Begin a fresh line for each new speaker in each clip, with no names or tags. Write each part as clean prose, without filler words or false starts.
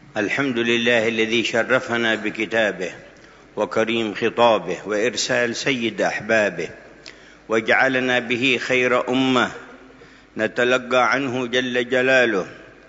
الحمد لله الذي شرفنا بكتابه وكريم خطابه وإرسال سيد أحبابه، وجعلنا به خير أمة نتلقى عنه جل جلاله،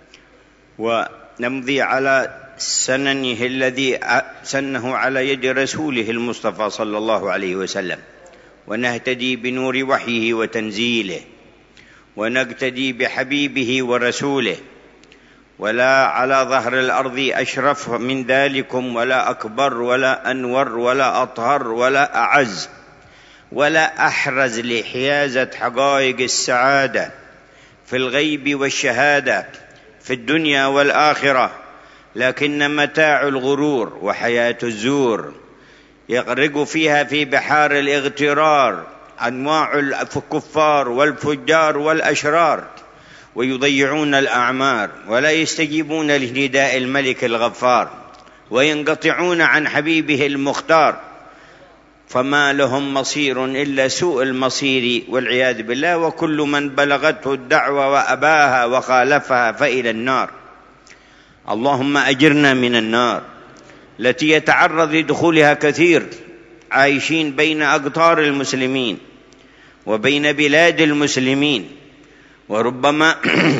ونمضي على سننه الذي سنه على يد رسوله المصطفى صلى الله عليه وسلم، ونهتدي بنور وحيه وتنزيله، ونقتدي بحبيبه ورسوله. ولا على ظهر الأرض أشرف من ذلكم، ولا أكبر ولا أنور ولا أطهر ولا أعز ولا أحرز لحيازة حقائق السعادة في الغيب والشهادة في الدنيا والآخرة، لكن متاع الغرور وحياة الزور يغرق فيها في بحار الاغترار أنواع الكفار والفجار والأشرار، ويضيعون الأعمار ولا يستجيبون لنداء الملك الغفار، وينقطعون عن حبيبه المختار، فما لهم مصير إلا سوء المصير والعياذ بالله. وكل من بلغته الدعوة وأباها وخالفها فإلى النار. اللهم أجرنا من النار التي يتعرض لدخولها كثير، عايشين بين أقطار المسلمين وبين بلاد المسلمين، وربما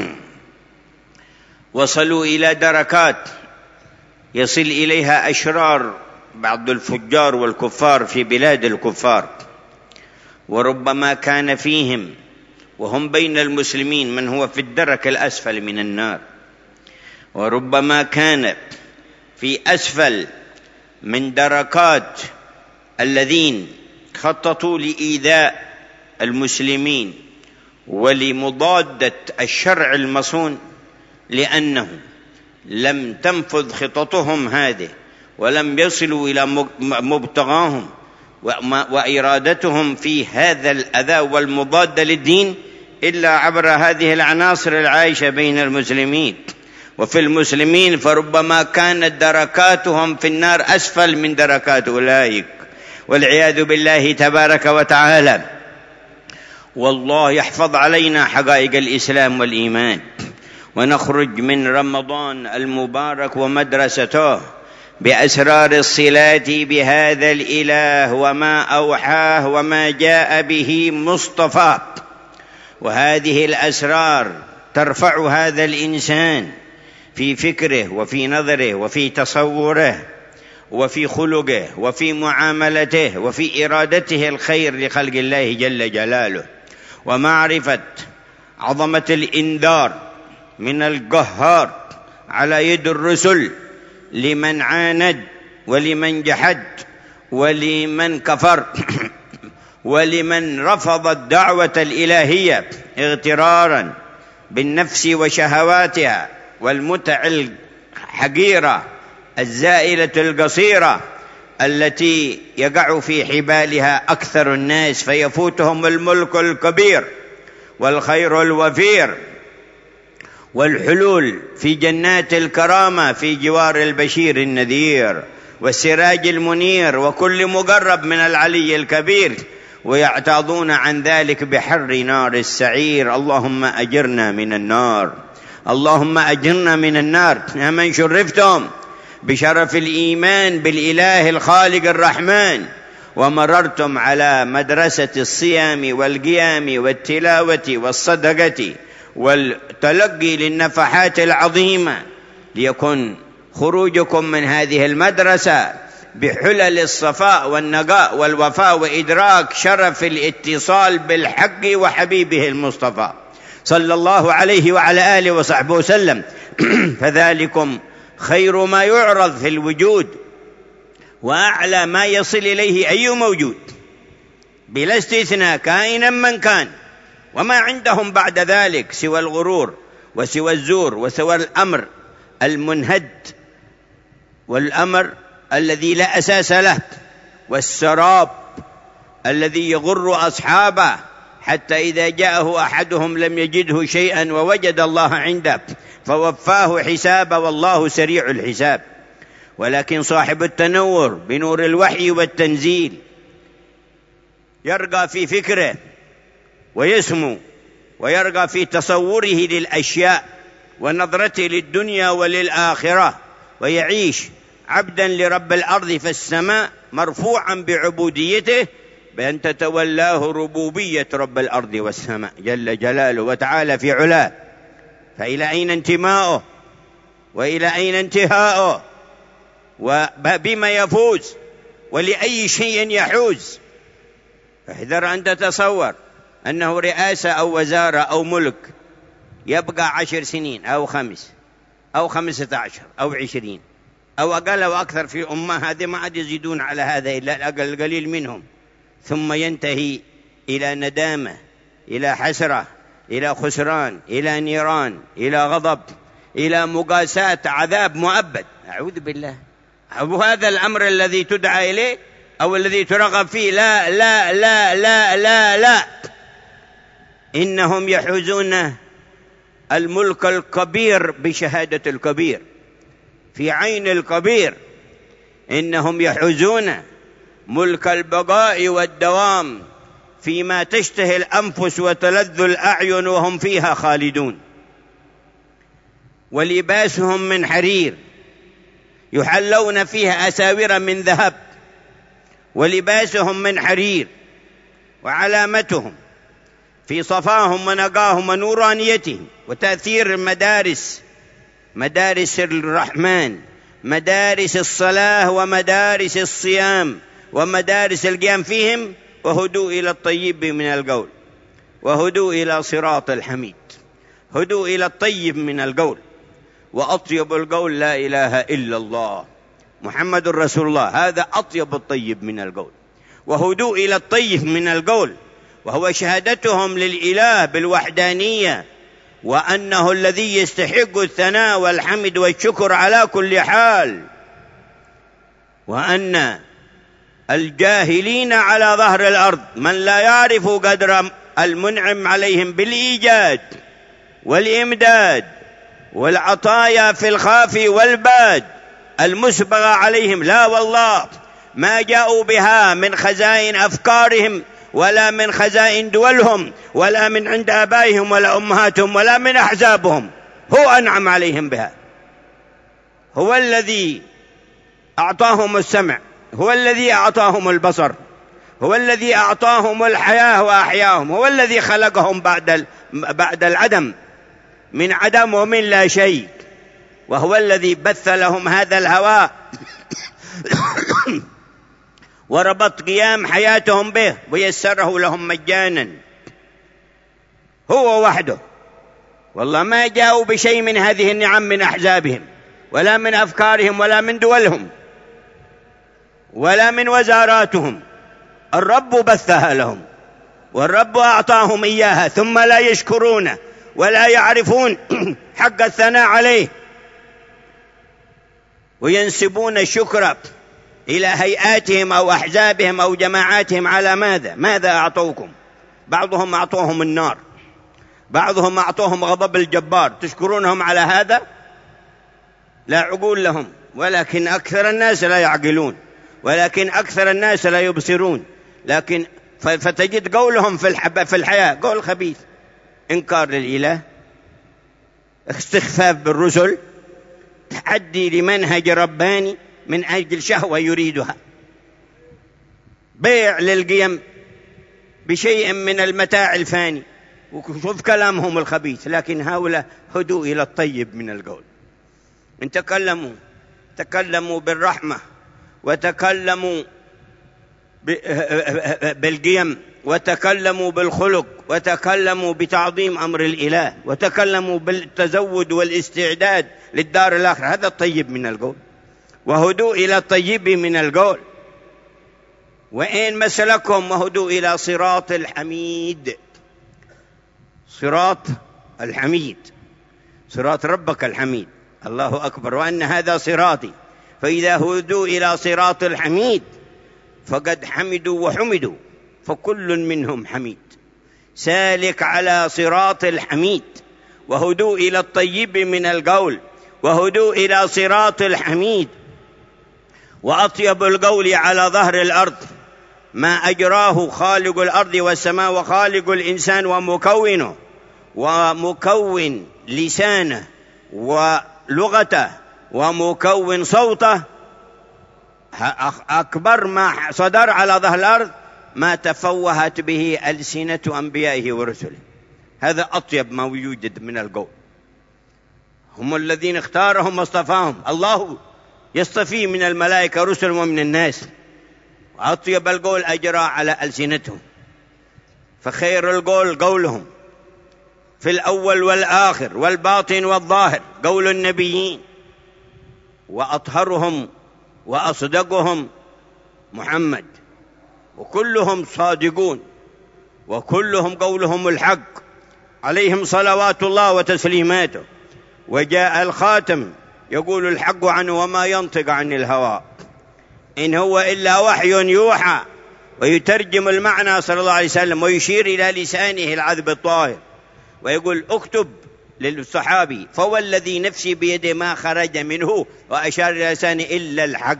وصلوا إلى دركات يصل إليها أشرار بعض الفجار والكفار في بلاد الكفار، وربما كان فيهم وهم بين المسلمين من هو في الدرك الأسفل من النار، وربما كان في أسفل من دركات الذين خططوا لإيذاء المسلمين ولمضادة الشرع المصون، لأنه لم تنفذ خططهم هذه ولم يصلوا إلى مبتغاهم وإرادتهم في هذا الأذى والمضاد للدين إلا عبر هذه العناصر العايشة بين المسلمين وفي المسلمين، فربما كانت دركاتهم في النار أسفل من دركات أولئك والعياذ بالله تبارك وتعالى. والله يحفظ علينا حقائق الإسلام والإيمان، ونخرج من رمضان المبارك ومدرسته بأسرار الصلات بهذا الإله وما أوحاه وما جاء به مصطفى، وهذه الأسرار ترفع هذا الإنسان في فكره وفي نظره وفي تصوره وفي خلقه وفي معاملته وفي إرادته الخير لخلق الله جل جلاله، ومعرفة عظمة الإنذار من القهار على يد الرسل لمن عاند ولمن جحد ولمن كفر ولمن رفض الدعوة الإلهية اغترارا بالنفس وشهواتها والمتع الحقيرة الزائلة القصيرة التي يقع في حبالها أكثر الناس، فيفوتهم الملك الكبير والخير الوفير والحلول في جنات الكرامة في جوار البشير النذير والسراج المنير وكل مقرب من العلي الكبير، ويعتاضون عن ذلك بحر نار السعير. اللهم أجرنا من النار، اللهم أجرنا من النار. يا من شرفتم بشرف الإيمان بالإله الخالق الرحمن، ومررتم على مدرسة الصيام والقيام والتلاوة والصدقة والتلقي للنفحات العظيمة، ليكن خروجكم من هذه المدرسة بحلل الصفاء والنقاء والوفاء وإدراك شرف الاتصال بالحق وحبيبه المصطفى صلى الله عليه وعلى آله وصحبه وسلم. فذلكم خير ما يعرض في الوجود، وأعلى ما يصل إليه أي موجود بلا استثناء كائنا من كان، وما عندهم بعد ذلك سوى الغرور وسوى الزور وسوى الأمر المنهد والأمر الذي لا أساس له، والسراب الذي يغر أصحابه حتى إذا جاءه أحدهم لم يجده شيئا ووجد الله عنده فوفاه حسابه، والله سريع الحساب. ولكن صاحب التنور بنور الوحي والتنزيل يرقى في فكره ويسمو ويرقى في تصوره للأشياء ونظرته للدنيا وللآخرة، ويعيش عبدا لرب الأرض فالسماء مرفوعا بعبوديته بأن تتولاه ربوبية رب الأرض والسماء جل جلاله وتعالى في علاه. فإلى أين انتماؤه وإلى أين انتهاؤه وبما يفوز ولأي شيء يحوز؟ احذر أن تتصور أنه رئاسة أو وزارة أو ملك يبقى 10 سنين أو 5 أو 15 أو 20 أو أقل أو أكثر في أمة، هذه ما عاد يزيدون على هذا إلا القليل منهم، ثم ينتهي إلى ندامة، إلى حسرة، إلى خسران، إلى نيران، إلى غضب، إلى مقاساة، عذاب مؤبد. أعوذ بالله. وهذا الأمر الذي تدعى إليه أو الذي ترغب فيه؟ لا لا لا لا لا لا، إنهم يحوزون الملك الكبير بشهادة الكبير في عين الكبير، إنهم يحوزون ملك البقاء والدوام فيما تشتهي الأنفس وتلذ الأعين وهم فيها خالدون. ولباسهم من حرير يحلون فيها أساور من ذهب، ولباسهم من حرير، وعلامتهم في صفاهم ونقاهم ونورانيتهم وتأثير مدارس الرحمن، مدارس الصلاة ومدارس الصيام ومدارس القيام فيهم، وهدوء إلى الطيب من القول، وهدوء إلى صراط الحميد، هدوء إلى الطيب من القول، وأطيب القول لا إله إلا الله محمد رسول الله، هذا أطيب الطيب من القول، وهدوء إلى الطيب من القول، وهو شهادتهم للإله بالوحدانية، وأنه الذي يستحق الثناء والحمد والشكر على كل حال، وأن الجاهلين على ظهر الأرض من لا يعرف قدر المنعم عليهم بالإيجاد والإمداد والعطايا في الخافي والباد المسبغة عليهم، لا والله ما جاءوا بها من خزائن أفكارهم ولا من خزائن دولهم ولا من عند آبائهم ولا أمهاتهم ولا من أحزابهم، هو أنعم عليهم بها. هو الذي أعطاهم السمع، هو الذي أعطاهم البصر، هو الذي أعطاهم الحياة وأحياهم، هو الذي خلقهم بعد العدم، من عدم ومن لا شيء، وهو الذي بث لهم هذا الهواء وربط قيام حياتهم به ويسره لهم مجانا، هو وحده. والله ما جاءوا بشيء من هذه النعم من أحزابهم ولا من أفكارهم ولا من دولهم ولا من وزاراتهم، الرب بثها لهم والرب أعطاهم إياها، ثم لا يشكرونه ولا يعرفون حق الثناء عليه، وينسبون الشكر إلى هيئاتهم أو أحزابهم أو جماعاتهم على ماذا أعطوكم؟ بعضهم أعطوهم النار، بعضهم أعطوهم غضب الجبار، تشكرونهم على هذا؟ لا عقول لهم، ولكن أكثر الناس لا يعقلون، ولكن أكثر الناس لا يبصرون، لكن فتجد قولهم في الحياة قول خبيث، إنكار للإله، استخفاف بالرسل، تحدي لمنهج رباني من أجل شهوة يريدها، بيع للقيم بشيء من المتاع الفاني، وشوف كلامهم الخبيث. لكن هؤلاء هدوا إلى الطيب من القول، إن تكلموا بالرحمة، وتكلموا بالقيم، وتكلموا بالخلق، وتكلموا بتعظيم أمر الإله، وتكلموا بالتزود والاستعداد للدار الآخرة، هذا الطيب من القول، وهدوا إلى الطيب من القول. وإن مسلكهم وهدوا إلى صراط الحميد، صراط الحميد، صراط ربك الحميد، الله أكبر، وأن هذا صراطي، فإذا هدوا إلى صراط الحميد فقد حمدوا وحمدوا، فكل منهم حميد، سالك على صراط الحميد، وهدوا إلى الطيب من القول، وهدوا إلى صراط الحميد. وأطيب القول على ظهر الأرض ما أجراه خالق الأرض والسماء وخالق الإنسان ومكونه، ومكون لسانه ولغته ومكون صوته أكبر ما صدر على ظهر الأرض ما تفوهت به ألسنة أنبيائه ورسله. هذا أطيب ما يوجد من القول. هم الذين اختارهم واصطفاهم. الله يصطفي من الملائكة رسل ومن الناس، وأطيب القول أجرى على ألسنتهم. فخير القول قولهم في الأول والآخر والباطن والظاهر قول النبيين، وأطهرهم وأصدقهم محمد، وكلهم صادقون وكلهم قولهم الحق عليهم صلوات الله وتسليماته. وجاء الخاتم يقول الحق عنه وما ينطق عن الهوى إن هو إلا وحي يوحى، ويترجم المعنى صلى الله عليه وسلم ويشير إلى لسانه العذب الطاهر ويقول اكتب للصحابي فوالذي نفسي بيده ما خرج منه، وأشار إلى لسانه إلا الحق،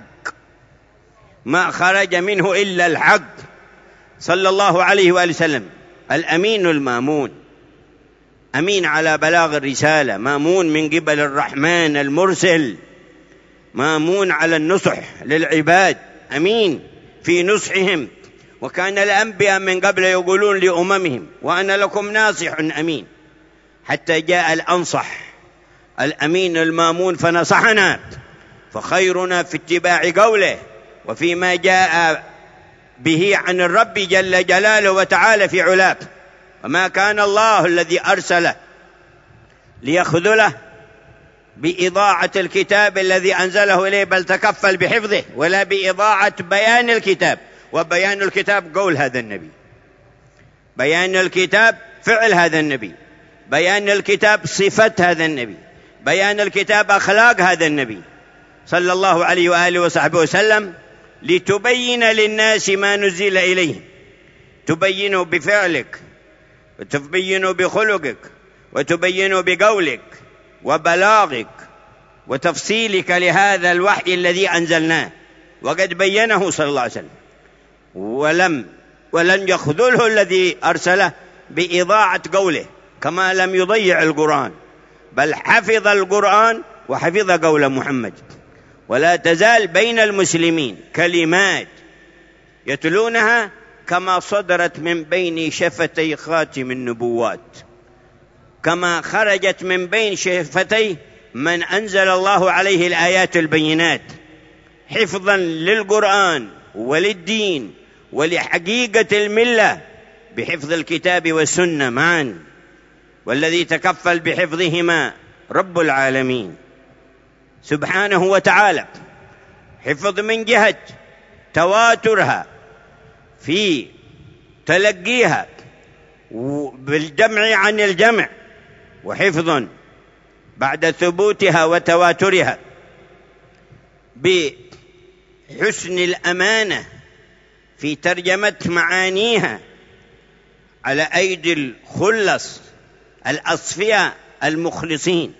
ما خرج منه إلا الحق صلى الله عليه وآله وسلم. الأمين المامون، أمين على بلاغ الرسالة، مامون من قبل الرحمن المرسل، مامون على النصح للعباد، أمين في نصحهم. وكان الأنبياء من قبل يقولون لأممهم وأنا لكم ناصح أمين، حتى جاء الأنصح الأمين المامون فنصحنا. فخيرنا في اتباع قوله وفيما جاء به عن الرب جل جلاله وتعالى في علاه. وما كان الله الذي أرسله ليخذله بإضاعة الكتاب الذي أنزله إليه، بل تكفل بحفظه، ولا بإضاعة بيان الكتاب. وبيان الكتاب قول هذا النبي، بيان الكتاب فعل هذا النبي، بيان الكتاب صفة هذا النبي، بيان الكتاب أخلاق هذا النبي صلى الله عليه وآله وصحبه وسلم، لتبين للناس ما نزل إليه. تبينه بفعلك، وتبينه بخلقك، وتبينه بقولك وبلاغك وتفصيلك لهذا الوحي الذي أنزلناه. وقد بينه صلى الله عليه وسلم، ولن يخذله الذي أرسله بإضاعة قوله، كما لم يضيع القرآن، بل حفظ القرآن وحفظ قول محمد. ولا تزال بين المسلمين كلمات يتلونها كما صدرت من بين شفتي خاتم النبوات، كما خرجت من بين شفتي من أنزل الله عليه الآيات البينات، حفظا للقرآن وللدين ولحقيقة الملة بحفظ الكتاب والسنة معا، والذي تكفل بحفظهما رب العالمين سبحانه وتعالى. حفظ من جهة تواترها في تلقيها بالجمع عن الجمع، وحفظ بعد ثبوتها وتواترها بحسن الأمانة في ترجمة معانيها على أيدي الخلص الأصفياء المخلصين.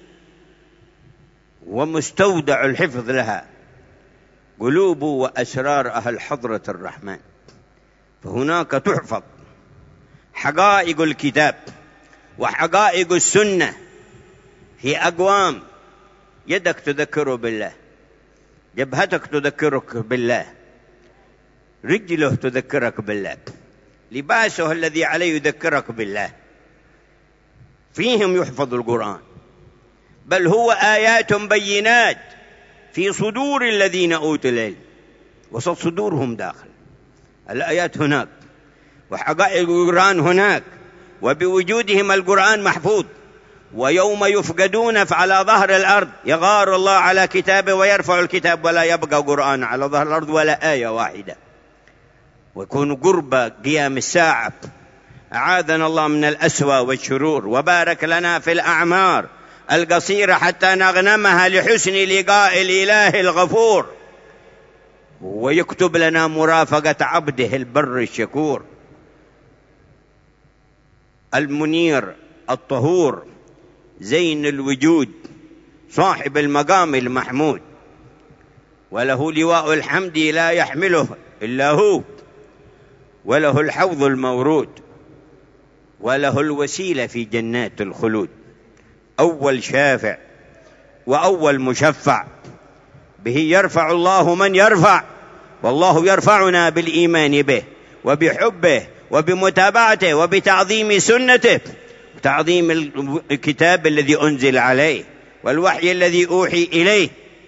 ومستودع الحفظ لها قلوب وأسرار أهل حضرة الرحمن، فهناك تحفظ حقائق الكتاب وحقائق السنة. في أقوام يدك تذكره بالله، جبهتك تذكرك بالله، رجله تذكرك بالله، لباسه الذي عليه يذكرك بالله. فيهم يحفظ القرآن، بل هو آيات بينات في صدور الذين أوتوا العلم، وسط صدورهم داخل الآيات هناك، وحقائق القرآن هناك، وبوجودهم القرآن محفوظ. ويوم يفقدون على ظهر الأرض يغار الله على كتابه ويرفع الكتاب، ولا يبقى قرآن على ظهر الأرض ولا آية واحدة، ويكون قرب قيام الساعة. أعاذنا الله من الأسوأ والشرور، وبارك لنا في الأعمار القصيرة حتى نغنمها لحسن لقاء الإله الغفور، ويكتب لنا مرافقة عبده البر الشكور المنير الطهور زين الوجود صاحب المقام المحمود، وله لواء الحمد لا يحمله إلا هو، وله الحوض المورود، وله الوسيلة في جنات الخلود. أول شافع وأول مشفع به يرفع الله من يرفع، والله يرفعنا بالإيمان به وبحبه وبمتابعته وبتعظيم سنته وتعظيم الكتاب الذي أنزل عليه والوحي الذي أوحي إليه.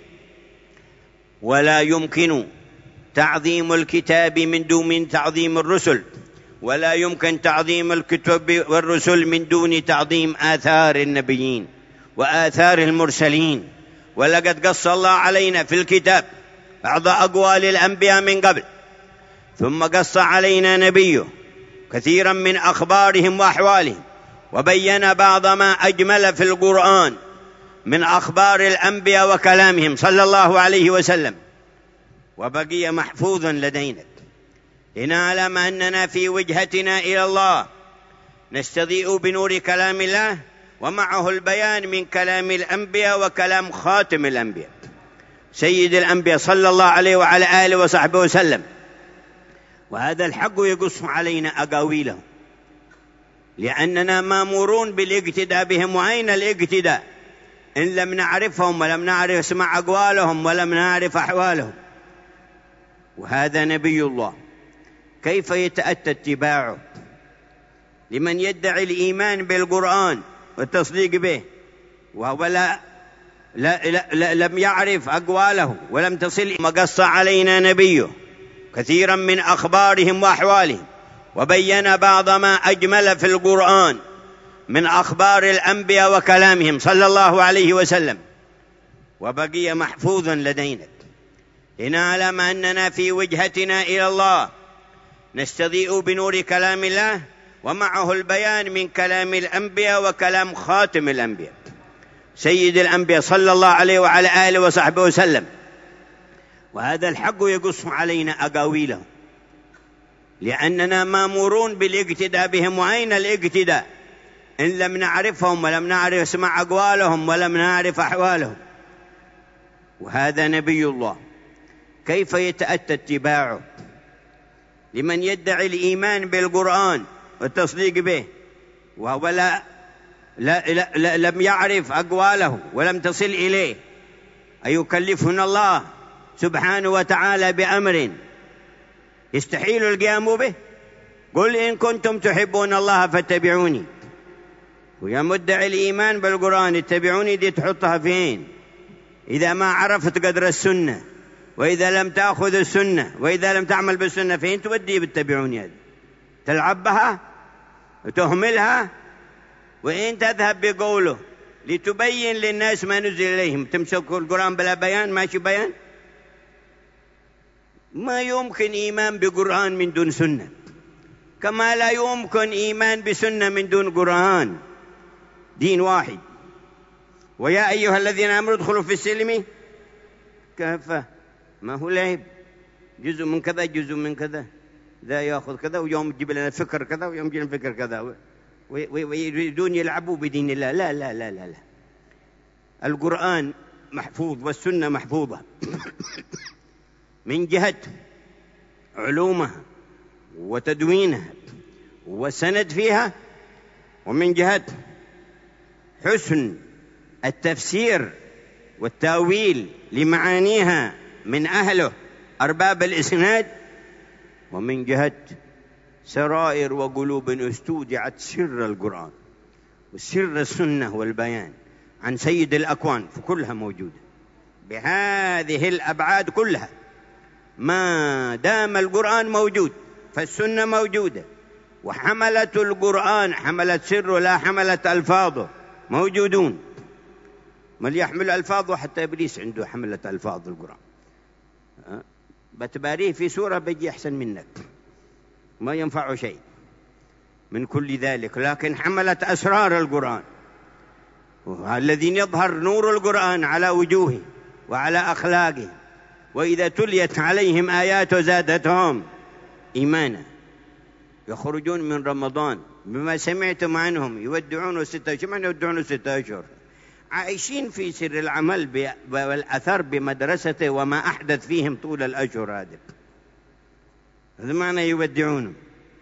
ولا يمكن تعظيم الكتاب من دون تعظيم الرسل، ولا يمكن تعظيم الكتب والرسل من دون تعظيم آثار النبيين وآثار المرسلين. ولقد قص الله علينا في الكتاب بعض أقوال الأنبياء من قبل، ثم قص علينا نبيه كثيرا من أخبارهم وأحوالهم، وبين بعض ما أجمل في القرآن من أخبار الأنبياء وكلامهم صلى الله عليه وسلم، وبقي محفوظا لدينا لنعلم أننا في وجهتنا إلى الله نستضيء بنور كلام الله ومعه البيان من كلام الأنبياء وكلام خاتم الأنبياء سيد الأنبياء صلى الله عليه وعلى آله وصحبه وسلم. وهذا الحق يقص علينا أقاويلهم، لأننا مامورون بالاقتداء بهم. وأين الاقتداء إن لم نعرفهم ولم نعرف اسمع أقوالهم ولم نعرف أحوالهم؟ وهذا نبي الله، كيف يتأتى اتباعه لمن يدعي الإيمان بالقرآن والتصديق به وهو لم يعرف أقواله ولم تصل؟ ما قص علينا نبيه كثيرا من أخبارهم وأحوالهم، وبين بعض ما أجمل في القرآن من أخبار الأنبياء وكلامهم صلى الله عليه وسلم، وبقي محفوظا لدينا لنعلم أننا في وجهتنا إلى الله نستضيء بنور كلام الله ومعه البيان من كلام الأنبياء وكلام خاتم الأنبياء سيد الأنبياء صلى الله عليه وعلى آله وصحبه وسلم. وهذا الحق يقص علينا أقاويلهم، لأننا مامورون بالاقتداء بهم. وأين الاقتداء إن لم نعرفهم ولم نعرف اسمع أقوالهم ولم نعرف أحوالهم؟ وهذا نبي الله، كيف يتأتى اتباعه لمن يدعي الإيمان بالقرآن والتصديق به وهو لم يعرف أقواله ولم تصل إليه؟ أيكلفنا الله سبحانه وتعالى بأمر يستحيل القيام به؟ قل إن كنتم تحبون الله فاتبعوني. ويا مدعي الإيمان بالقرآن اتبعوني دي تحطها فين إذا ما عرفت قدر السنة، وإذا لم تأخذ السنة، وإذا لم تعمل بالسنة فين تودي بالتبعوني؟ هذه تلعب بها وتهملها، وإن تذهب بقوله لتبين للناس ما نزل إليهم تمسك القرآن بلا بيان ماشي بيان؟ ما يمكن إيمان بقرآن من دون سنة، كما لا يمكن إيمان بسنة من دون قرآن. دين واحد. ويا أيها الذين آمنوا ادخلوا في السلم كافة، ما هو لعب جزء من كذا جزء من كذا، ذا يأخذ كذا ويوم يجيب لنا فكر كذا ويوم يجيب لنا فكر كذا ويريدون يلعبوا بدين الله. لا لا لا لا لا، القرآن محفوظ والسنة محفوظة من جهة علومها وتدوينها والسند فيها، ومن جهة حسن التفسير والتأويل لمعانيها من أهله أرباب الإسناد، ومن جهة سرائر وقلوب استودعت سر القرآن وسر السنة والبيان عن سيد الأكوان، فكلها موجودة بهذه الأبعاد كلها. ما دام القرآن موجود فالسنة موجودة، وحملة القرآن حملة سره لا حملة ألفاظه موجودون. من يحمل ألفاظه حتى إبليس عنده حملة ألفاظ القرآن، بتباريه في سورة بيجي أحسن منك، ما ينفع شيء من كل ذلك، لكن حملت أسرار القرآن، الذين يظهر نور القرآن على وجوهه وعلى أخلاقه، وإذا تليت عليهم آيات زادتهم إيمانا. يخرجون من رمضان بما سمعتم عنهم يودعون 6 أشهر. من يودعون 6 أشهر؟ عايشين في سر العمل والأثر بمدرسته وما أحدث فيهم طول الأشهر هذه. هذا معنى يودعونهم.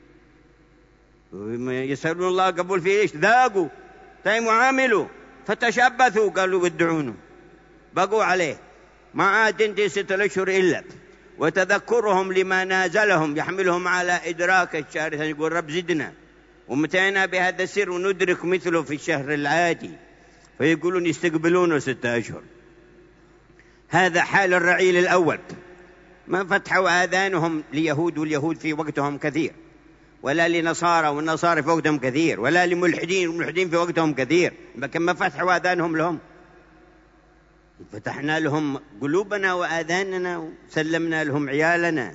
يسألون الله قبول في إيش؟ ذاقوا طيب وعاملوا فتشبثوا قالوا ودعونه، بقوا عليه ما عاد تنتهي 6 أشهر إلا، وتذكرهم لما نازلهم يحملهم على إدراك الشهر الثاني. يقول رب زدنا ومتينا بهذا السر وندرك مثله في الشهر العادي، فيقولون يستقبلونه 6 أشهر. هذا حال الرعيل الأول. ما فتحوا آذانهم ليهود، واليهود في وقتهم كثير، ولا لنصارى والنصارى في وقتهم كثير، ولا لملحدين والملحدين في وقتهم كثير، لكن ما فتحوا آذانهم لهم. فتحنا لهم قلوبنا وآذاننا وسلمنا لهم عيالنا.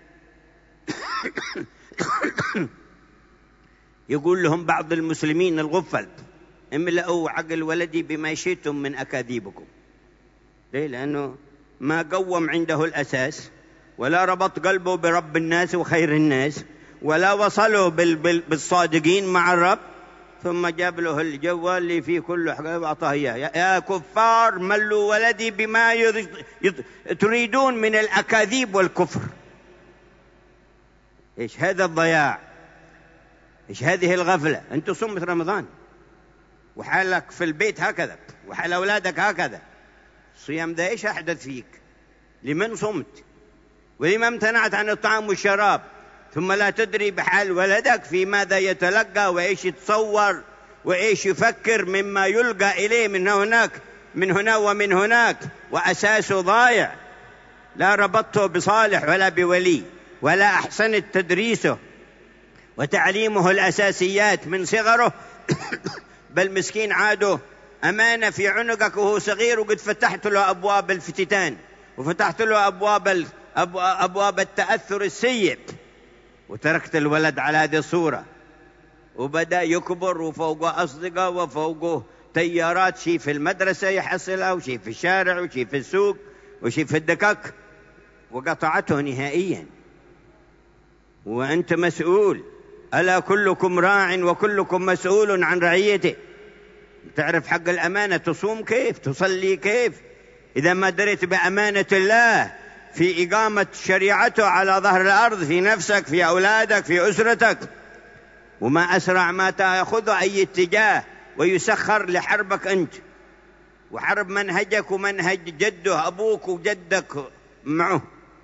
يقول لهم بعض المسلمين الغفل: املأوا عقل ولدي بما شئتم من أكاذيبكم. ليه؟ لأنه ما قوم عنده الأساس، ولا ربط قلبه برب الناس وخير الناس، ولا وصلوا بالصادقين مع الرب، ثم جاب له الجوال اللي فيه كل حاجة وأعطاه إياه. يا كفار ملوا ولدي بما تريدون من الأكاذيب والكفر. إيش هذا الضياع؟ إيش هذه الغفلة؟ أنت صمت رمضان وحالك في البيت هكذا، وحال أولادك هكذا. الصيام ذا إيش أحدث فيك؟ لمن صمت؟ ولما امتنعت عن الطعام والشراب؟ ثم لا تدري بحال ولدك في ماذا يتلقى، وإيش يتصور، وإيش يفكر مما يلقى إليه من هنا ومن هناك، وأساسه ضايع. لا ربطته بصالح ولا بولي، ولا أحسنت تدريسه وتعليمه الأساسيات من صغره. بل مسكين عاده أمانة في عنقك وهو صغير، وقد فتحت له أبواب الفتتان، وفتحت له أبواب التأثر السيء، وتركت الولد على هذه الصورة، وبدأ يكبر وفوقه أصدقاء وفوقه تيارات، شيء في المدرسة يحصلها، وشيء في الشارع، وشيء في السوق، وشيء في الدكك، وقطعته نهائيا. وأنت مسؤول. ألا كلكم راع وكلكم مسؤول عن رعيته. تعرف حق الأمانة، تصوم كيف، تصلي كيف، إذا ما دريت بأمانة الله في إقامة شريعته على ظهر الأرض، في نفسك، في أولادك، في أسرتك. وما أسرع ما تأخذ أي اتجاه ويسخر لحربك أنت، وحرب منهجك ومنهج جده أبوك وجدك معه،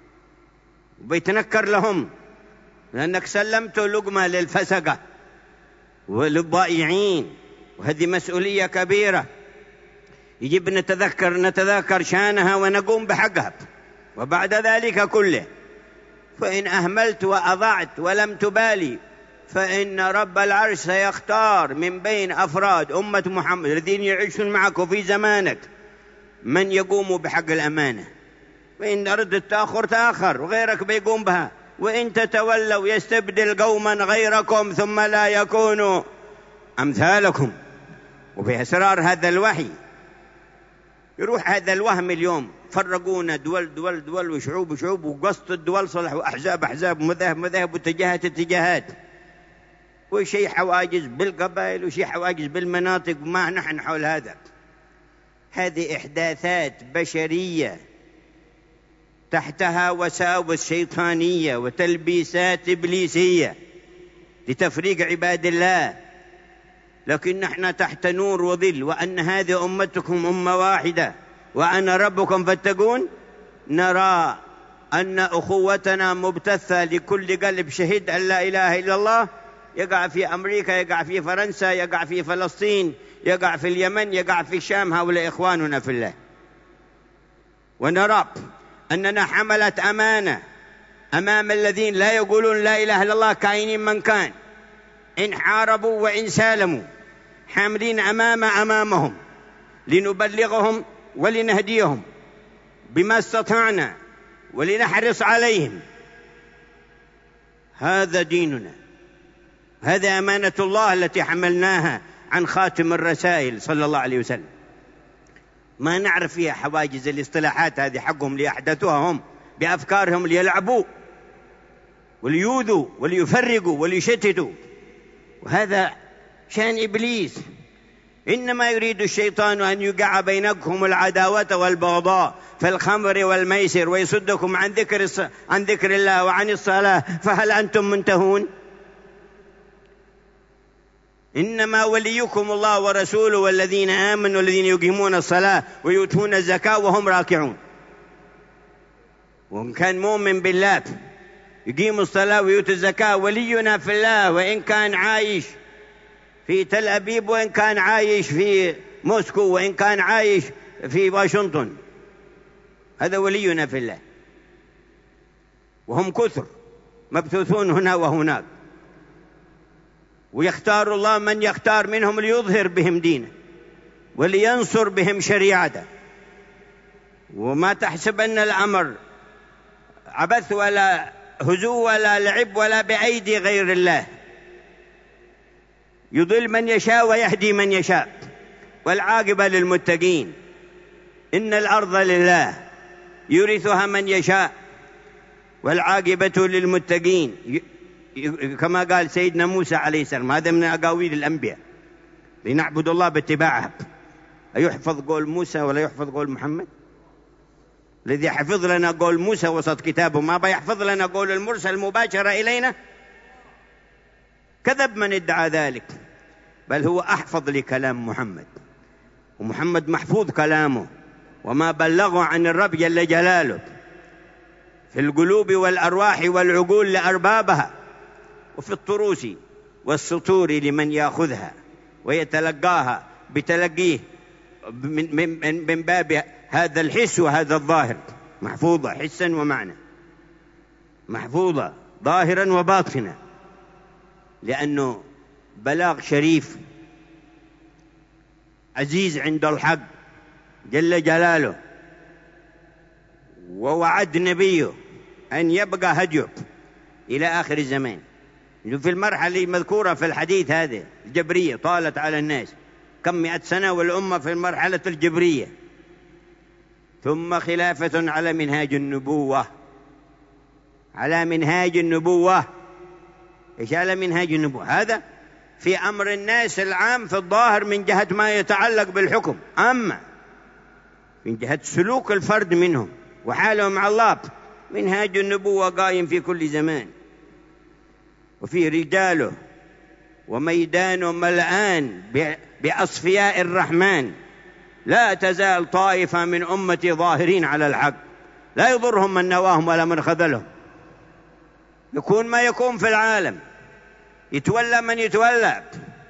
وبيتنكر لهم لأنك سلمت لقمة للفسقة وللضائعين. وهذه مسؤولية كبيرة يجب نتذكر شانها ونقوم بحقها. وبعد ذلك كله، فإن أهملت وأضعت ولم تبالي، فإن رب العرش سيختار من بين أفراد أمة محمد الذين يعيشون معك في زمانك من يقوم بحق الأمانة. وإن أردت تأخر وغيرك بيقوم بها. وإن تتولوا يستبدل قوما غيركم ثم لا يكونوا أمثالكم. وفي أسرار هذا الوحي يروح هذا الوهم اليوم. فرقونا دول وشعوب، وقسط الدول صلح، وأحزاب ومذاهب واتجاهات، وشيء حواجز بالقبائل، وشيء حواجز بالمناطق، وما نحن حول هذا. هذه إحداثات بشرية تحتها وساوس شيطانية وتلبيسات إبليسية لتفريق عباد الله. لكن نحن تحت نور وظل، وأن هذه أمتكم أمة واحدة وأنا ربكم فاتقون. نرى أن أخوتنا مبتثة لكل قلب شهد أن لا إله إلا الله، يقع في أمريكا، يقع في فرنسا، يقع في فلسطين، يقع في اليمن، يقع في الشام. هؤلاء إخواننا في الله. ونرى أننا حملت أمانة أمام الذين لا يقولون لا إله إلا الله كائنين من كان، إن حاربوا وإن سالموا، حاملين أمامهم لنبلغهم ولنهديهم بما استطعنا ولنحرص عليهم. هذا ديننا، هذا أمانة الله التي حملناها عن خاتم الرسائل صلى الله عليه وسلم. ما نعرف فيها حواجز الاصطلاحات هذه حقهم ليحدثوها هم بأفكارهم، ليلعبوا وليؤذوا وليفرقوا وليشتتوا. وهذا شان إبليس. إنما يريد الشيطان أن يوقع بينكم العداوة والبغضاء في الخمر والميسر ويصدكم عن ذكر الله وعن الصلاة، فهل أنتم منتهون؟ إنما وليكم الله ورسوله والذين آمنوا والذين يقيمون الصلاة ويؤتون الزكاة وهم راكعون. وإن كان مؤمن بالله يقيم الصلاة ويؤتي الزكاة ولينا في الله، وإن كان عايش في تل أبيب، وإن كان عايش في موسكو، وإن كان عايش في واشنطن، هذا ولينا في الله. وهم كثر مبثوثون هنا وهناك، ويختار الله من يختار منهم ليظهر بهم دينه ولينصر بهم شريعته. وما تحسب أن الأمر عبث ولا هزو ولا لعب ولا بأيدي غير الله، يضل من يشاء ويهدي من يشاء، والعاقبة للمتقين. إن الأرض لله يورثها من يشاء والعاقبة للمتقين، كما قال سيدنا موسى عليه السلام. هذا من أقاويل الأنبياء، لنعبد الله باتباعها. أيحفظ قول موسى ولا يحفظ قول محمد؟ الذي حفظ لنا قول موسى وسط كتابه ما بيحفظ لنا قول المرسل مباشرة إلينا؟ كذب من ادعى ذلك، بل هو أحفظ لكلام محمد، ومحمد محفوظ كلامه، وما بلغه عن الرب جل جلاله في القلوب والأرواح والعقول لأربابها، وفي الطروس والسطور لمن يأخذها ويتلقاها بتلقيه من باب هذا الحس وهذا الظاهر. محفوظة حسا ومعنى، محفوظة ظاهرا وباطنا، لأنه بلاغ شريف عزيز عند الحق جل جلاله. ووعد نبيه أن يبقى هديه إلى آخر الزمان. في المرحلة المذكورة في الحديث هذا الجبرية طالت على الناس كم 100 سنة، والأمة في المرحلة الجبرية، ثم خلافة على منهاج النبوة. على منهاج النبوة. إيش على منهاج النبوة؟ هذا في أمر الناس العام في الظاهر من جهة ما يتعلق بالحكم، أما من جهة سلوك الفرد منهم وحاله مع الله منهاج النبوة قائم في كل زمان، وفي رجاله وميدانه ملآن بأصفياء الرحمن. لا تزال طائفة من أمتي ظاهرين على الحق، لا يضرهم من نواهم ولا من خذلهم. يكون ما يكون في العالم، يتولى من يتولى،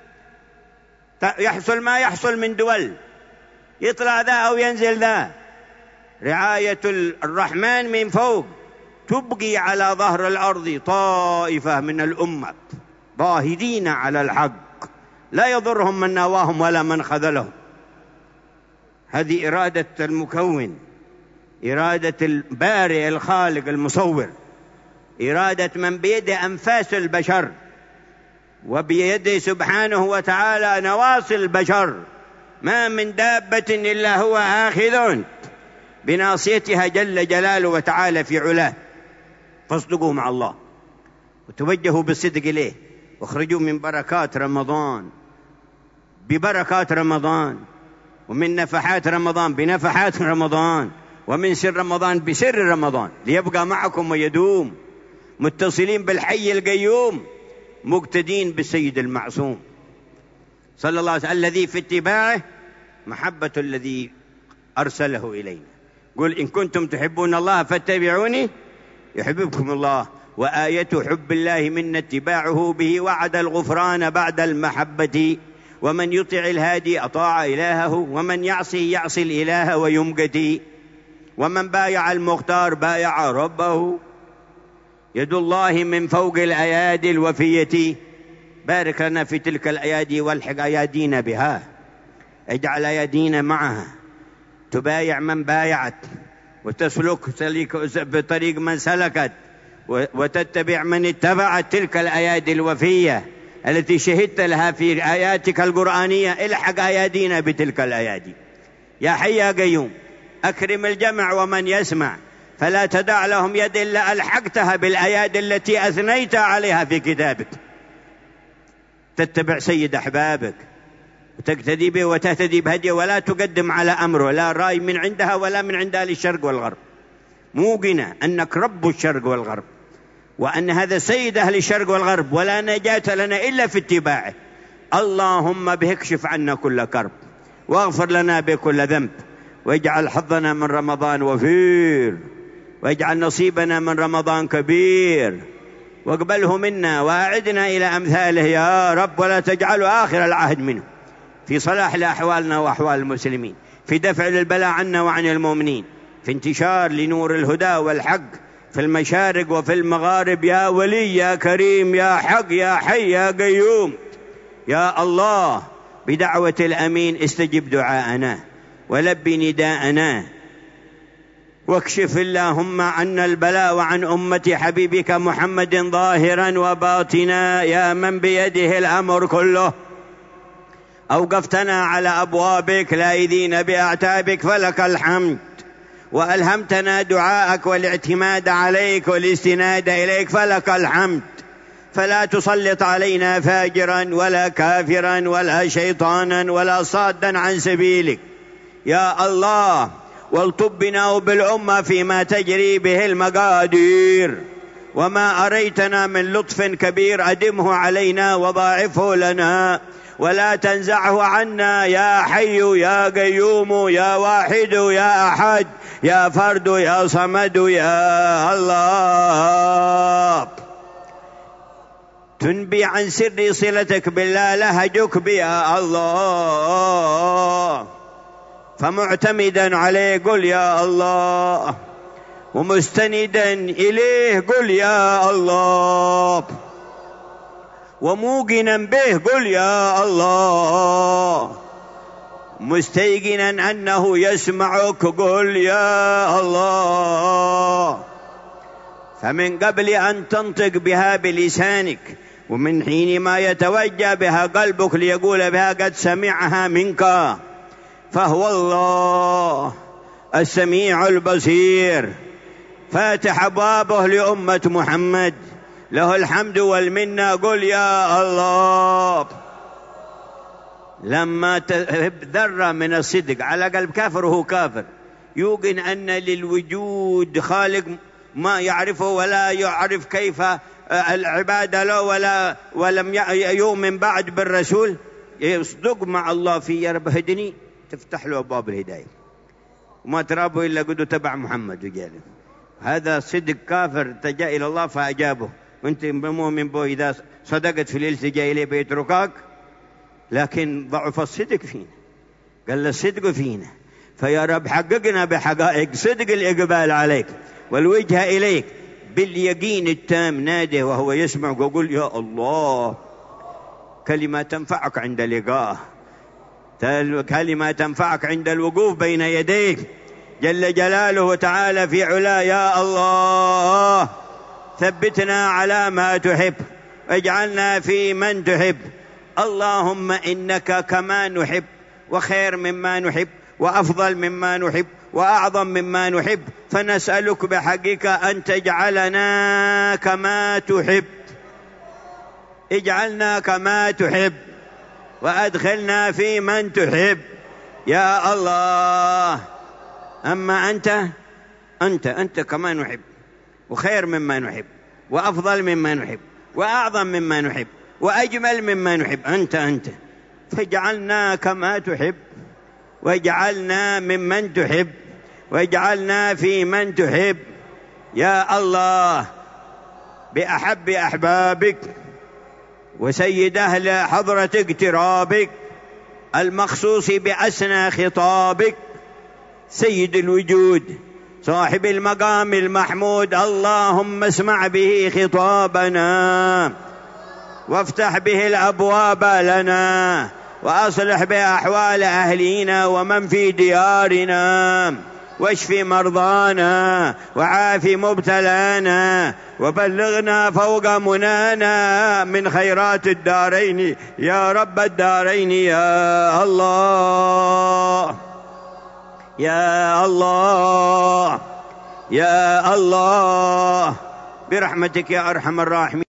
يحصل ما يحصل من دول، يطلع ذا أو ينزل ذا، رعاية الرحمن من فوق تبقي على ظهر الأرض طائفة من الأمة ظاهرين على الحق، لا يضرهم من نواهم ولا من خذلهم. هذه إرادة المكون، إرادة البارئ الخالق المصور، إرادة من بيده أنفاس البشر وبيده سبحانه وتعالى نواصي البشر. ما من دابة إلا هو آخذ بناصيتها جل جلاله وتعالى في علاه. فاصدقوا مع الله وتوجهوا بالصدق إليه، واخرجوا من بركات رمضان ببركات رمضان، ومن نفحات رمضان بنفحات رمضان، ومن سر رمضان بسر رمضان، ليبقى معكم ويدوم، متصلين بالحي القيوم، مقتدين بالسيد المعصوم صلى الله عليه وسلم، الذي في اتباعه محبة الذي أرسله إلينا. قل إن كنتم تحبون الله فاتبعوني يحببكم الله. وآية حب الله منا اتباعه به وعد الغفران بعد المحبة، ومن يطع الهادي أطاع إلهه، ومن يعصي الإله ويمقتي، ومن بايع المختار بايع ربه. يد الله من فوق الأيادي الوفية. بارك لنا في تلك الأيادي والحق أيادينا بها، اجعل أيادينا معها تبايع من بايعت، وتسلك بطريق من سلكت، وتتبع من اتبعت تلك الأيادي الوفية التي شهدت لها في آياتك القرآنية. الحق أيادينا بتلك الأيادي يا حي يا قيوم. أكرم الجمع ومن يسمع، فلا تدع لهم يد إلا ألحقتها بالأيادي التي أثنيت عليها في كتابك. تتبع سيد أحبابك وتقتدي به وتهتدي بهديه، ولا تقدم على أمره لا رأي من عندها ولا من عند أهل الشرق والغرب، موقنة أنك رب الشرق والغرب، وأن هذا سيد أهل الشرق والغرب، ولا نجاة لنا إلا في اتباعه. اللهم به اكشف عنا كل كرب، واغفر لنا بكل ذنب، واجعل حظنا من رمضان وفير، واجعل نصيبنا من رمضان كبير، واقبله منا وأعدنا إلى أمثاله يا رب، ولا تجعله آخر العهد منه، في صلاح لأحوالنا وأحوال المسلمين، في دفع للبلاء عنا وعن المؤمنين، في انتشار لنور الهدى والحق في المشارق وفي المغارب، يا ولي يا كريم يا حق يا حي يا قيوم يا الله. بدعوة الأمين استجب دعاءنا ولبي نداءنا، واكشف اللهم عنا البلاء وعن أمة حبيبك محمد ظاهرا وباطنا، يا من بيده الأمر كله. أوقفتنا على أبوابك لاذين بأعتابك فلك الحمد، وألهمتنا دعاءك والاعتماد عليك والاستناد إليك فلك الحمد. فلا تسلط علينا فاجرا ولا كافرا ولا شيطانا ولا صادا عن سبيلك يا الله، والطب بنا وبالأمة فيما تجري به المقادير، وما أريتنا من لطف كبير أدمه علينا وضاعفه لنا، ولا تنزعه عنا يا حي يا قيوم يا واحد يا أحد يا فرد يا صمد يا الله. تنبي عن سر صلتك بالله لهجك بيا الله، فمعتمدا عليه قل يا الله، ومستندا إليه قل يا الله، وموقنا به قل يا الله، مستيقنا أنه يسمعك قل يا الله. فمن قبل أن تنطق بها بلسانك، ومن حين ما يتوجه بها قلبك ليقول بها قد سمعها منك، فهو الله السميع البصير فاتح أبوابه لأمة محمد، له الحمد والمنة قل يا الله. لما تهب ذرة من الصدق على قلب كافر وهو كافر، يوقن أن للوجود خالق ما يعرفه ولا يعرف كيف العبادة له ولم يؤمن بعد بالرسول، يصدق مع الله في يا رب هدني، تفتح له أبواب الهداية، وما ترابه إلا قد تبع محمد وجاله. هذا صدق كافر تجا إلى الله فأجابه، وانت مؤمن به إذا صدقت في الالتجاء إليه بيتركك، لكن ضعف الصدق فينا، قال الصدق فينا، فيا رب حققنا بحقائق صدق الإقبال عليك والوجهة إليك باليقين التام، ناده وهو يسمع وقل يا الله. كلمة تنفعك عند لقائه، كلمة تنفعك عند الوقوف بين يديك جل جلاله وتعالى في علا. يا الله ثبتنا على ما تحب، واجعلنا في من تحب. اللهم إنك كما نحب، وخير مما نحب، وأفضل مما نحب، وأعظم مما نحب، فنسألك بحقك أن تجعلنا كما تحب، اجعلنا كما تحب، وأدخلنا في من تحب يا الله. أما أنت كما نحب، وخير مما نحب، وأفضل مما نحب، وأعظم مما نحب، وأجمل مما نحب، أنت فاجعلنا كما تحب، واجعلنا ممن تحب، واجعلنا في من تحب يا الله. بأحب أحبابك وسيد أهل حضرة اقترابك المخصوص بأسنى خطابك، سيد الوجود صاحب المقام المحمود، اللهم اسمع به خطابنا، وافتح به الأبواب لنا، وأصلح به أحوال أهلينا ومن في ديارنا، واشف مرضانا، وعاف مبتلانا، وبلغنا فوق منانا من خيرات الدارين يا رب الدارين يا الله يا الله يا الله، برحمتك يا أرحم الراحمين.